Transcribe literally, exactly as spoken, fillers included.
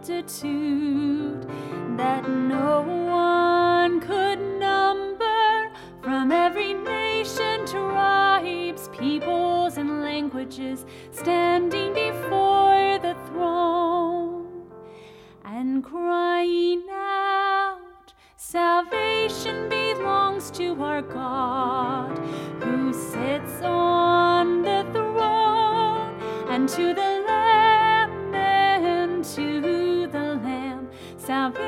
multitude that no one could number, from every nation, tribes, peoples, and languages, standing before the throne and crying out, "Salvation belongs to our God, who sits on the throne, and to the Lamb, and to the Lamb. Salvation